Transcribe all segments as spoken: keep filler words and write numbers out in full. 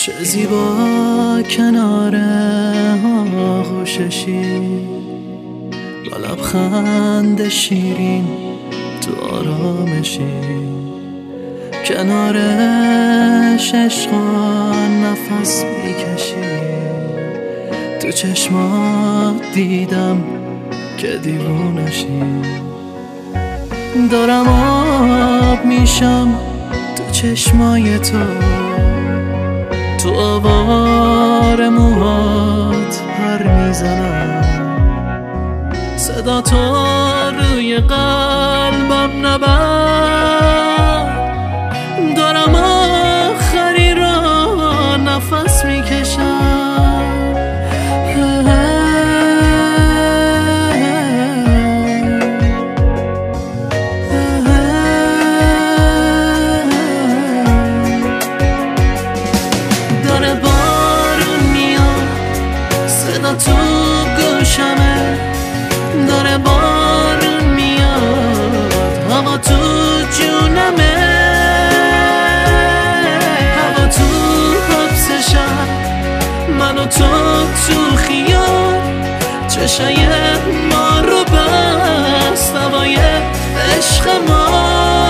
چه زیبا کنار آغوششی، با لبخند شیرین تو آرامشی، کنارش عشقان نفس میکشی. تو چشمات دیدم که دیوونشی، دارم آب میشم تو چشمای تو، تو آوار موهات پر میزنم، صدا تو روی قلبم نبر، دارم آخری را نفس میکشم. داره بارون میاد، صدا تو گوشمه، داره بارون میاد، هوا تو جونمه، هوا تو حبسشم، من و تو تو خیال، چشای ما رو بست هوای عشق ما.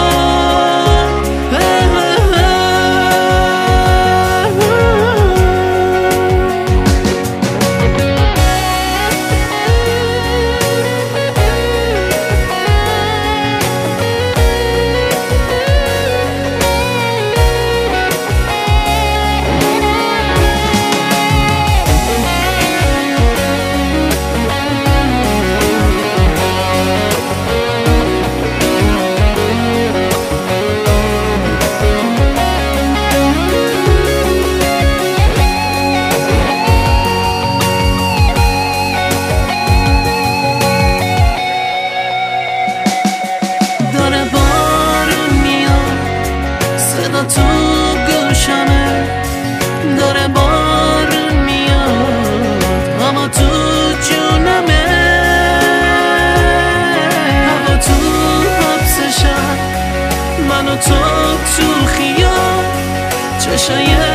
تو گوشمه، داره بارون میاد، هوا تو جونمه، هوا تو حبسشم، من و تو تو خیال، چشای